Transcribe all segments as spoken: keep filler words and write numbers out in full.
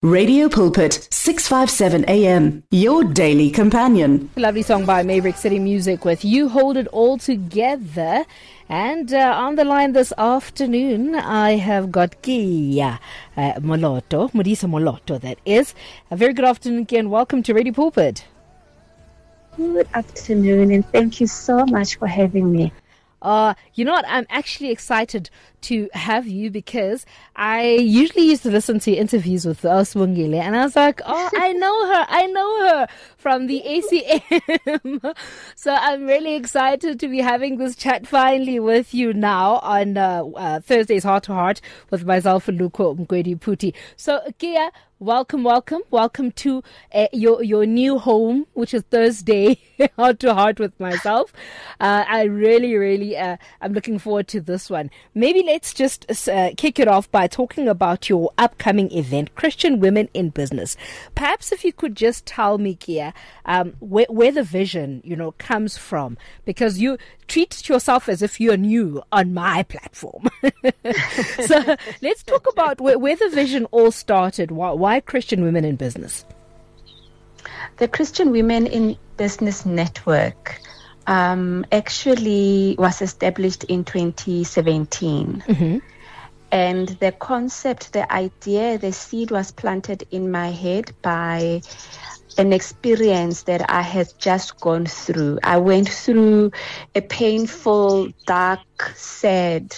Radio Pulpit, six fifty-seven A M, your daily companion. Lovely song by Maverick City Music with You Hold It All Together. And uh, on the line this afternoon, I have got Kia uh, Moloto, Modisa Moloto, that is. A very good afternoon, Kia, and welcome to Radio Pulpit. Good afternoon, and thank you so much for having me. Uh, you know what? I'm actually excited to have you because I usually used to listen to interviews with Oswungile, and I was like, oh, I know her. I know her from the A C M. So I'm really excited to be having this chat finally with you now on uh, uh, Thursday's Heart to Heart with myself and Luko Mkwedi Puti. So, Kia, welcome, welcome, welcome to uh, your your new home, which is Thursday Heart to Heart with myself. Uh, I really, really, uh, I'm looking forward to this one. Maybe let's just uh, kick it off by talking about your upcoming event, Christian Women in Business. Perhaps if you could just tell me, Kia, um, where, where the vision, you know, comes from, because you treat yourself as if you're new on my platform. So let's talk about where, where the vision all started. Why, why Christian Women in Business? The Christian Women in Business Network um, actually was established in twenty seventeen. Mm-hmm. And the concept, the idea, the seed was planted in my head by an experience that I had just gone through. I went through a painful, dark, sad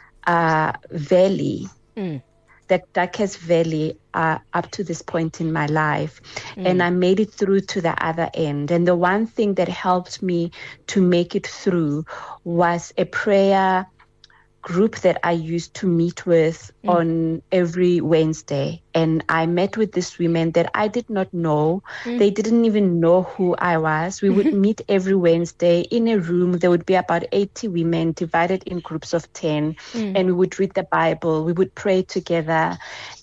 uh, valley. Mm. The darkest valley uh, up to this point in my life. Mm. And I made it through to the other end. And the one thing that helped me to make it through was a prayer group that I used to meet with mm. on every Wednesday. And I met with these women that I did not know. Mm. They didn't even know who I was. We would meet every Wednesday in a room. There would be about eighty women divided in groups of ten. Mm. And we would read the Bible. We would pray together.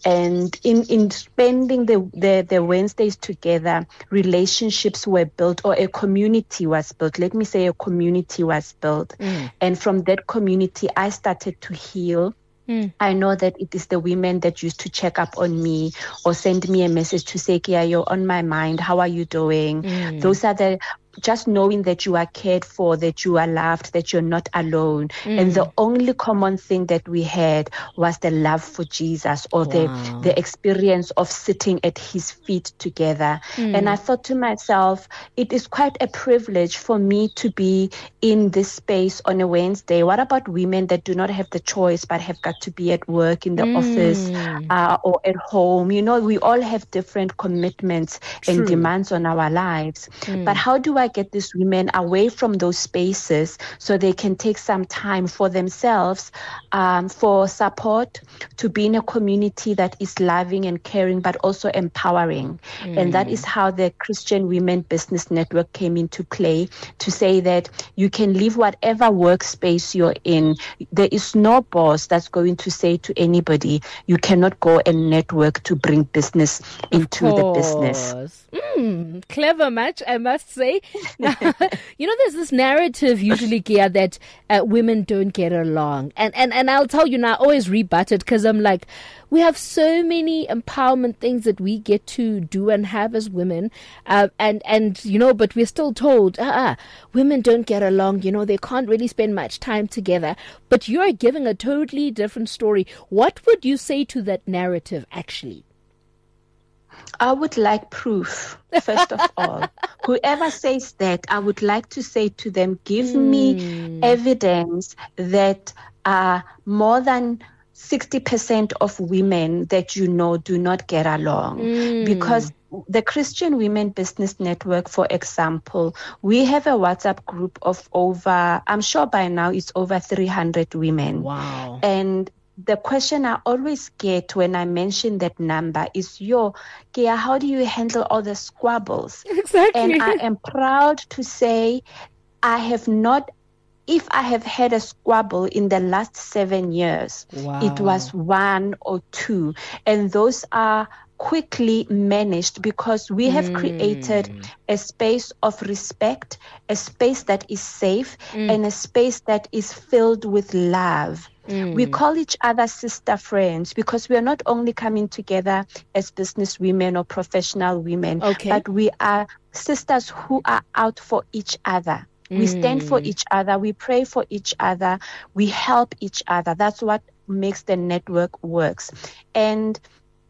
And in, in spending the, the, the Wednesdays together, relationships were built, or a community was built. Let me say a community was built. Mm. And from that community, I started to heal. Mm. I know that it is the women that used to check up on me or send me a message to say, Kia, you're on my mind. How are you doing? Mm. Those are the, just knowing that you are cared for, that you are loved, that you're not alone. Mm. And the only common thing that we had was the love for Jesus, or wow. the, the experience of sitting at his feet together. Mm. And I thought to myself, it is quite a privilege for me to be in this space on a Wednesday. What about women that do not have the choice but have got to be at work, in the mm. office, uh, or at home? You know, we all have different commitments True. and demands on our lives. Mm. But how do I get these women away from those spaces so they can take some time for themselves, um, for support, to be in a community that is loving and caring, but also empowering? Mm. And that is how the Christian Women Business Network came into play, to say that you can leave whatever workspace you're in. There is no boss that's going to say to anybody, you cannot go and network to bring business into the business. Mm, clever match, I must say. Now, you know, there's this narrative usually, Kia, that uh, women don't get along. And, and, and I'll tell you now, I always rebut it, because I'm like, we have so many empowerment things that we get to do and have as women. Uh, and, and, you know, but we're still told, ah, women don't get along. You know, they can't really spend much time together. But you're giving a totally different story. What would you say to that narrative, actually? I would like proof, first of all. Whoever says that, I would like to say to them, give mm. me evidence that uh, more than sixty percent of women that you know do not get along. Mm. Because the Christian Women Business Network, for example, we have a WhatsApp group of over, I'm sure by now it's over three hundred women. Wow. And the question I always get when I mention that number is, yo, Kia, how do you handle all the squabbles? Exactly. And I am proud to say I have not, if I have had a squabble in the last seven years, wow. it was one or two. And those are quickly managed because we have mm. created a space of respect, a space that is safe, mm. and a space that is filled with love. Mm. We call each other sister friends because we are not only coming together as business women or professional women, okay. but we are sisters who are out for each other. We stand for each other. We pray for each other. We help each other. That's what makes the network works. And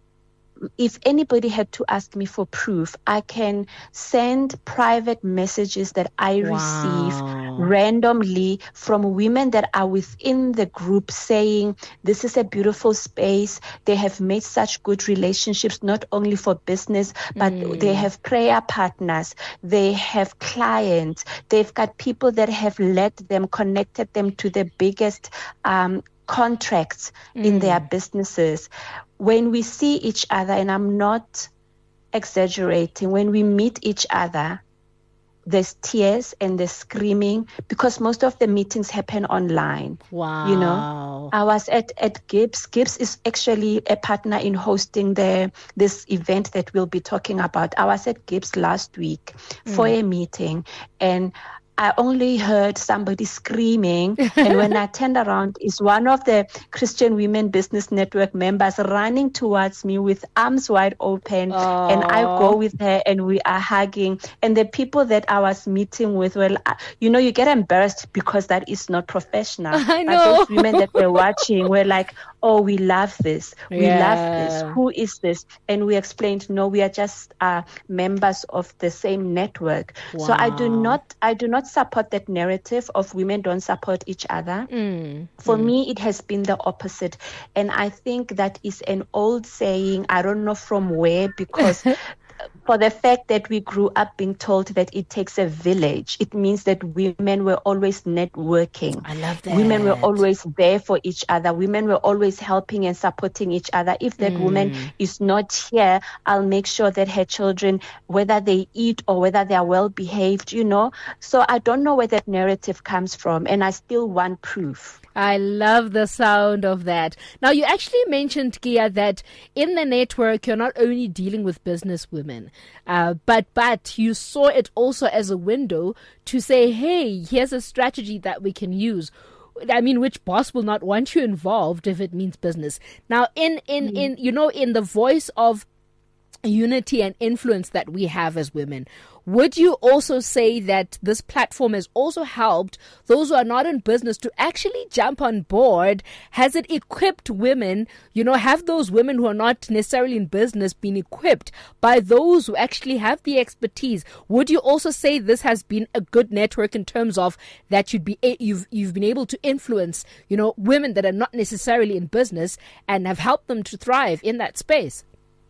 if anybody had to ask me for proof, I can send private messages that I wow. receive randomly from women that are within the group saying, this is a beautiful space. They have made such good relationships, not only for business, but mm. they have prayer partners. They have clients. They've got people that have led them, connected them to the biggest um, contracts mm. in their businesses. When we see each other, and I'm not exaggerating, when we meet each other, there's tears and there's screaming because most of the meetings happen online. Wow. You know, I was at, at Gibbs. Gibbs is actually a partner in hosting the this event that we'll be talking about. I was at Gibbs last week mm. for a meeting, and I only heard somebody screaming, and when I turned around, is one of the Christian Women Business Network members running towards me with arms wide open, Aww. And I go with her, and we are hugging. And the people that I was meeting with, well, you know, you get embarrassed because that is not professional. I know. But those women that were watching were like, oh, we love this. We yeah. love this. Who is this? And we explained, no, we are just uh, members of the same network. Wow. So I do not, I do not support that narrative of women don't support each other. Mm. For mm. me, it has been the opposite. And I think that is an old saying. I don't know from where, because for the fact that we grew up being told that it takes a village, it means that women were always networking. I love that. Women were always there for each other. Women were always helping and supporting each other. If that mm. woman is not here, I'll make sure that her children, whether they eat or whether they are well behaved, you know. So I don't know where that narrative comes from, and I still want proof. I love the sound of that. Now, you actually mentioned, Kia, that in the network, you're not only dealing with business women, uh, but but you saw it also as a window to say, hey, here's a strategy that we can use. I mean, which boss will not want you involved if it means business? Now, in, in, mm. in you know, in the voice of unity and influence that we have as women, would you also say that this platform has also helped those who are not in business to actually jump on board? Has it equipped women, you know, have those women who are not necessarily in business been equipped by those who actually have the expertise? Would you also say this has been a good network in terms of that you'd be you've you've been able to influence, you know, women that are not necessarily in business and have helped them to thrive in that space?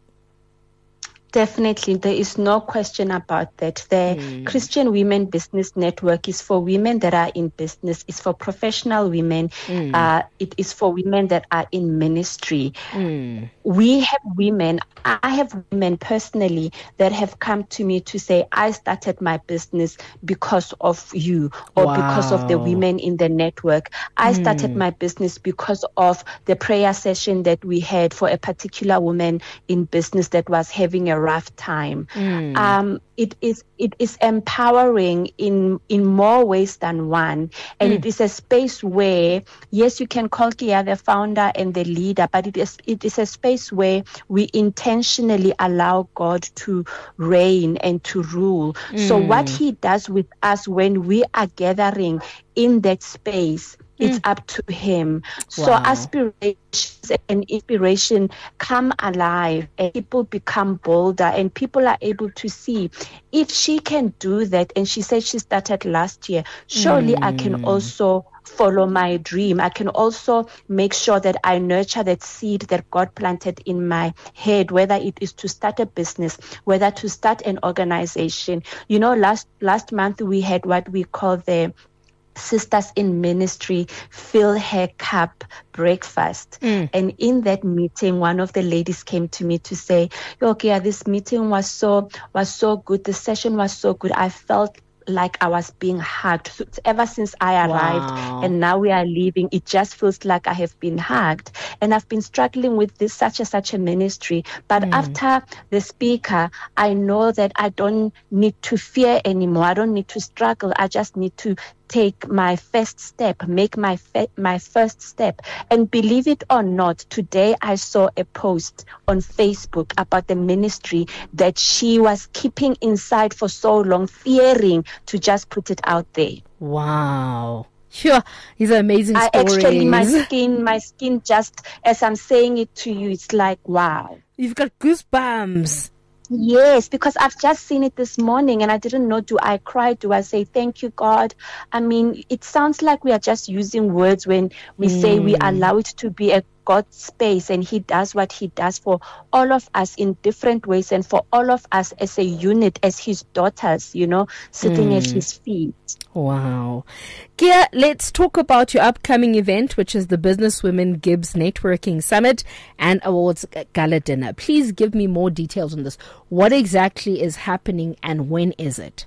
Definitely, there is no question about that. The mm. Christian Women Business Network is for women that are in business. It's for professional women. Mm. Uh, it is for women that are in ministry. Mm. We have women, I have women personally that have come to me to say, I started my business because of you or wow. because of the women in the network. I mm. started my business because of the prayer session that we had for a particular woman in business that was having a rough time. Mm. Um, it is it is empowering in in more ways than one, and mm. it is a space where, yes, you can call Kia the founder and the leader, but it is it is a space where we intentionally allow God to reign and to rule. Mm. So what He does with us when we are gathering in that space, it's mm. up to Him. Wow. So aspirations and inspiration come alive, and people become bolder, and people are able to see, if she can do that, and she said she started last year, surely mm. I can also follow my dream. I can also make sure that I nurture that seed that God planted in my head, whether it is to start a business, whether to start an organization. You know, last last month we had what we call the Sisters in Ministry Fill Her Cup breakfast. Mm. And in that meeting, one of the ladies came to me to say, okay, this meeting was so was so good. The session was so good. I felt like I was being hugged. So ever since I arrived Wow. and now we are leaving, it just feels like I have been hugged. And I've been struggling with this such a such a ministry. But Mm. after the speaker, I know that I don't need to fear anymore. I don't need to struggle. I just need to take my first step, make my fe- my first step. And believe it or not, today I saw a post on Facebook about the ministry that she was keeping inside for so long, fearing to just put it out there. Wow. Sure. These are amazing I stories. actually, my skin, my skin just, as I'm saying it to you, it's like, wow. You've got goosebumps. Yes, because I've just seen it this morning and I didn't know, do I cry? Do I say, thank you, God? I mean, it sounds like we are just using words when we Mm. say we allow it to be a God space and he does what he does for all of us in different ways and for all of us as a unit, as his daughters, you know, sitting Mm. at his feet. Wow. Kia, let's talk about your upcoming event, which is the Businesswomen Gibbs Networking Summit and Awards Gala Dinner. Please give me more details on this. What exactly is happening and when is it?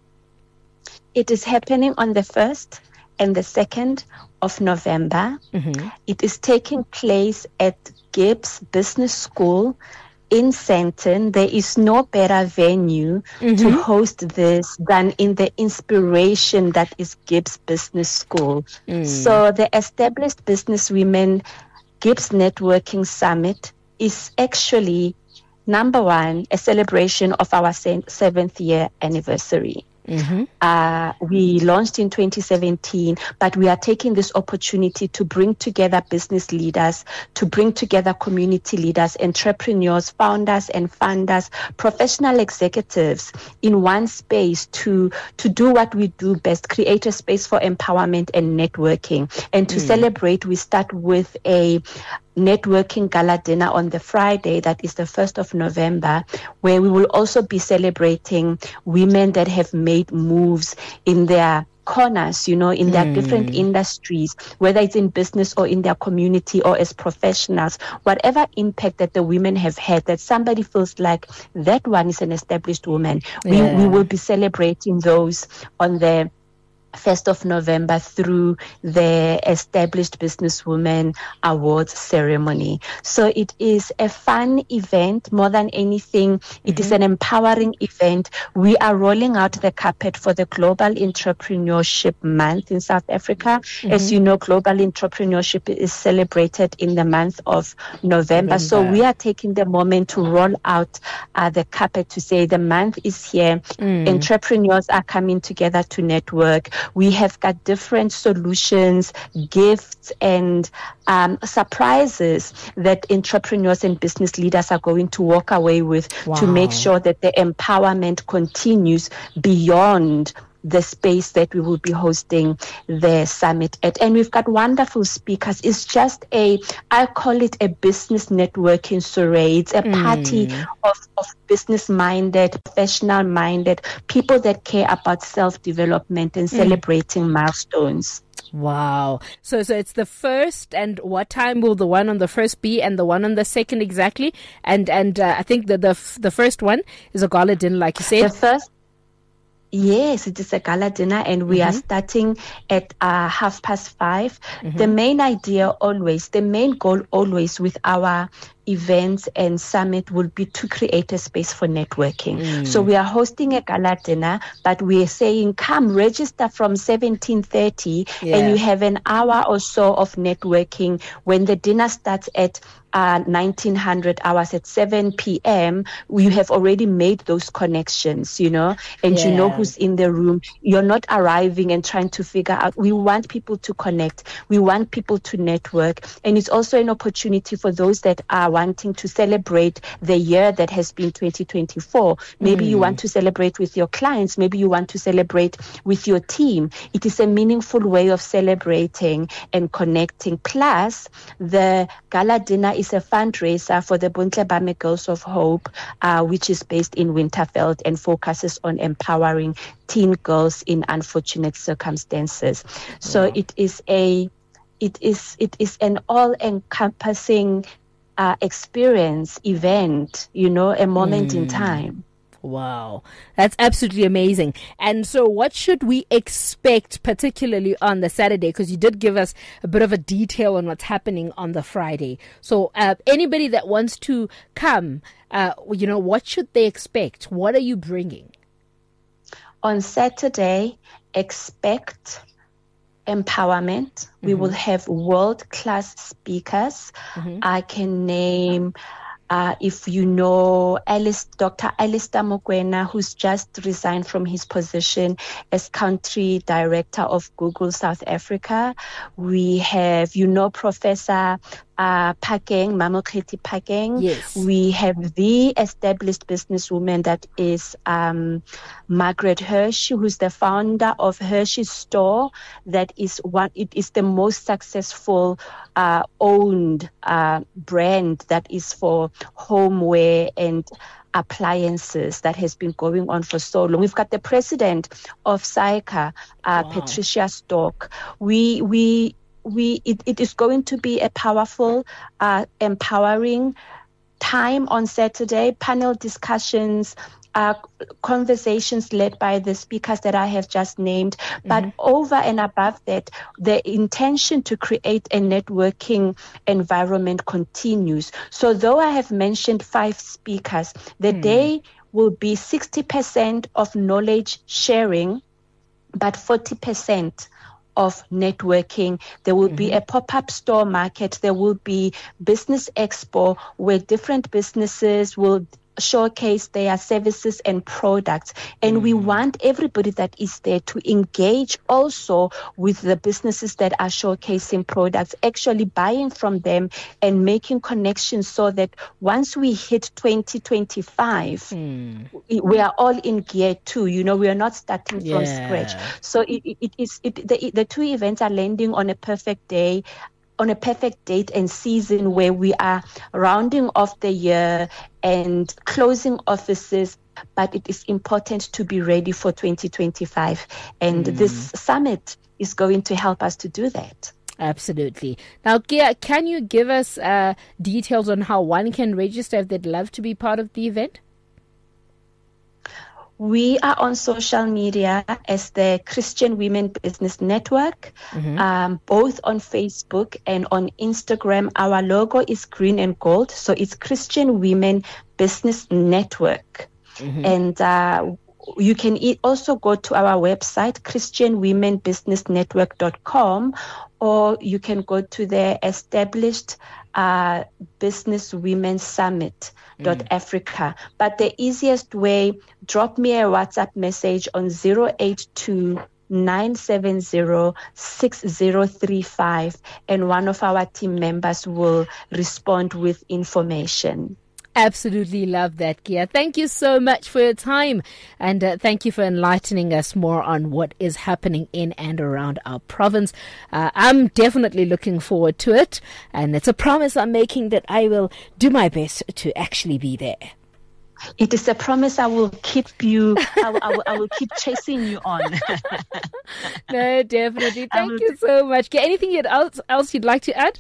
It is happening on the first and the second of November. Mm-hmm. It is taking place at Gibbs Business School in Sandton. There is no better venue Mm-hmm. to host this than in the inspiration that is Gibbs Business School. Mm. So the Established Business Women Gibbs Networking Summit is actually, number one, a celebration of our se- seventh year anniversary. Mm-hmm. Uh, we launched in twenty seventeen, but we are taking this opportunity to bring together business leaders, to bring together community leaders, entrepreneurs, founders and funders, professional executives in one space to, to do what we do best, create a space for empowerment and networking. And to Mm. celebrate, we start with a networking gala dinner on the Friday, that is the first of November, where we will also be celebrating women that have made moves in their corners, you know, in their Mm. different industries, whether it's in business or in their community or as professionals, whatever impact that the women have had, that somebody feels like that one is an established woman. We, Yeah. we will be celebrating those on the first of November through the Established Businesswomen Awards ceremony. So it is a fun event more than anything. It is an empowering event. We are rolling out the carpet for the Global Entrepreneurship Month in South Africa. As you know, Global Entrepreneurship is celebrated in the month of November. So November. we are taking the moment to roll out uh, the carpet to say the month is here. Mm. Entrepreneurs are coming together to network. We have got different solutions, gifts, and um, surprises that entrepreneurs and business leaders are going to walk away with to make Wow. sure that the empowerment continues beyond the space that we will be hosting the summit at. And we've got wonderful speakers. It's just a, I call it a business networking soiree. It's a party Mm. of, of business-minded, professional-minded, people that care about self-development and celebrating milestones. Wow. So so it's the first, and what time will the one on the first be and the one on the second exactly? And and uh, I think the, the f- the first one is a gala dinner, like you The said. first, yes, it is a gala dinner, and we are Mm-hmm. starting at uh, half past five. The main idea always, the main goal always with our events and summit will be to create a space for networking. Mm. So we are hosting a gala dinner, but we are saying come register from seventeen thirty Yeah. and you have an hour or so of networking. When the dinner starts at uh, nineteen hundred hours at seven p.m., you have already made those connections, you know, and you know Yeah. who's in the room. You're not arriving and trying to figure out. We want people to connect. We want people to network. And it's also an opportunity for those that are wanting to celebrate the year that has been twenty twenty-four. Maybe you want to celebrate with your clients. Maybe you want to celebrate with your team. It is a meaningful way of celebrating and connecting. Plus, the gala dinner is a fundraiser for the Buntle Bame Girls of Hope, uh, which is based in Winterveld and focuses on empowering teen girls in unfortunate circumstances. So Wow. it is a, it is it is an all-encompassing uh, experience, event, you know, a moment in time. Wow, that's absolutely amazing. And so what should we expect, particularly on the Saturday? Because you did give us a bit of a detail on what's happening on the Friday. So uh, anybody that wants to come, uh, you know, what should they expect? What are you bringing? On Saturday, expect empowerment. Mm-hmm. We will have world-class speakers. Mm-hmm. I can name... Uh, if you know Alice, Doctor Alistair Mokoena, who's just resigned from his position as country director of Google South Africa. We have, you know, Professor uh, Phakeng, Mamokgethi Phakeng. Yes. We have the established businesswoman that is um, Margaret Hershey, who's the founder of Hershey Store. That is one. It is the most successful uh, owned uh, brand that is for homeware and appliances that has been going on for so long. We've got the president of SAICA, uh, wow. Patricia Stock. We we we it, it is going to be a powerful, uh, empowering time on Saturday. Panel discussions. Uh, conversations led by the speakers that I have just named. But mm-hmm. over and above that, the intention to create a networking environment continues. So though I have mentioned five speakers, the mm. day will be sixty percent of knowledge sharing, but forty percent of networking. There will mm-hmm. be a pop-up store market. There will be business expo where different businesses will showcase their services and products. And mm. we want everybody that is there to engage also with the businesses that are showcasing products, actually buying from them and making connections so that once we hit twenty twenty-five, mm. we are all in gear two. You know, we are not starting yeah. from scratch. So it, it, it is it, the, the two events are landing on a perfect day, on a perfect date and season where we are rounding off the year and closing offices, but it is important to be ready for twenty twenty-five. And mm. this summit is going to help us to do that. Absolutely. Now, Kia, can you give us uh, details on how one can register if they'd love to be part of the event? We are on social media as the Christian Women Business Network, mm-hmm. um, both on Facebook and on Instagram. Our logo is green and gold, so it's Christian Women Business Network. Mm-hmm. And uh, you can e- also go to our website, christian women business network dot com, or you can go to the established uh, Business Women Summit. Dot mm. Africa. But the easiest way, drop me a WhatsApp message on zero eight two nine seven zero six zero three five, and one of our team members will respond with information. Absolutely love that, Kia. Thank you so much for your time, and uh, thank you for enlightening us more on what is happening in and around our province. Uh, I'm definitely looking forward to it, and it's a promise I'm making that I will do my best to actually be there. It is a promise I will keep you, I will, I will, I will keep chasing you on. No, definitely. Thank will, you so much. Kia, anything else, else you'd like to add?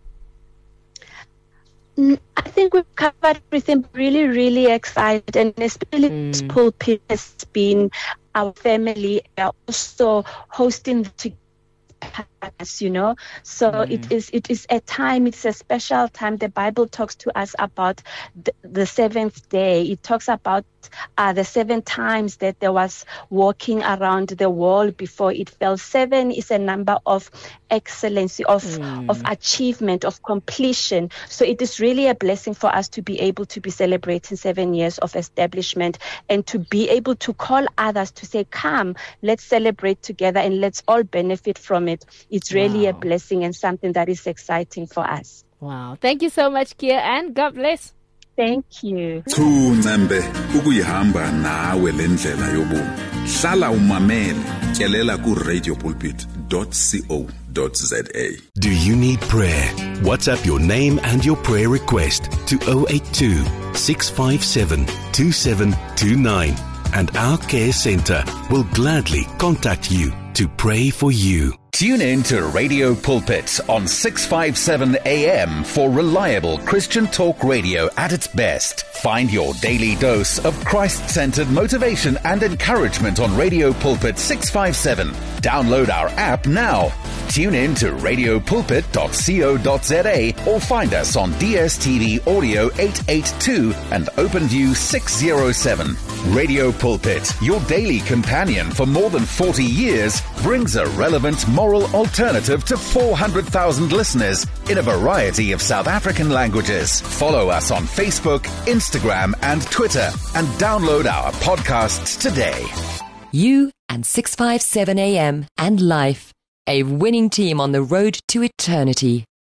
I think we've covered everything. Really, really excited, and especially mm. this pulpit has been our family. We are also hosting the partners, you know. So mm. it is it is a time, it's a special time. The Bible talks to us about the, the seventh day. It talks about uh, the seven times that there was walking around the wall before it fell. Seven is a number of excellency, of mm. of achievement, of completion. So it is really a blessing for us to be able to be celebrating seven years of establishment, and to be able to call others to say, come, let's celebrate together and let's all benefit from it. It's really wow. a blessing and something that is exciting for us. Wow. Thank you so much, Kia, and God bless. Thank you. Thunembe ukuyihamba nawe lendlela yobomi. Hlala umamele, tyelela ku radio pulpit dot co dot za. Do you need prayer? WhatsApp your name and your prayer request to zero eight two, six five seven, two seven two nine, and our care center will gladly contact you to pray for you. Tune in to Radio Pulpit on six fifty-seven A M for reliable Christian talk radio at its best. Find your daily dose of Christ-centered motivation and encouragement on Radio Pulpit six fifty-seven. Download our app now. Tune in to radio pulpit dot co dot za or find us on D S T V Audio eight eighty-two and OpenView six oh seven. Radio Pulpit, your daily companion for more than forty years, brings a relevant moral alternative to four hundred thousand listeners in a variety of South African languages. Follow us on Facebook, Instagram and Twitter and download our podcasts today. You and six fifty-seven A M and Life, a winning team on the road to eternity.